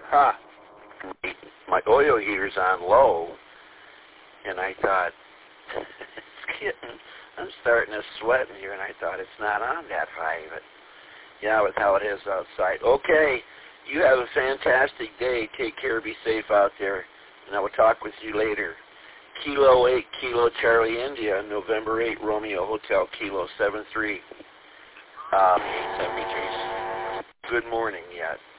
huh, my oil heater's on low, and I thought, I'm starting to sweat in here, and I thought it's not on that high, but yeah, with how it is outside. Okay, you have a fantastic day. Take care, be safe out there, and I will talk with you later. Kilo 8, Kilo Charlie India, November 8, Romeo Hotel, Kilo 73, 873. Good morning yet.